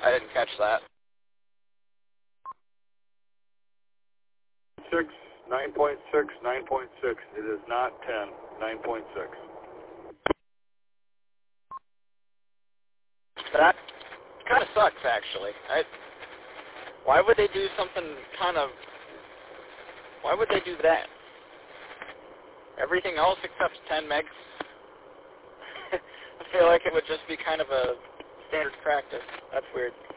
I didn't catch that. 9.6, 9.6. It is not 10, 9.6. That kind of sucks, actually. Why would they do something why would they do that? Everything else except 10 megs? I feel like it would just be kind of a standard practice. That's weird.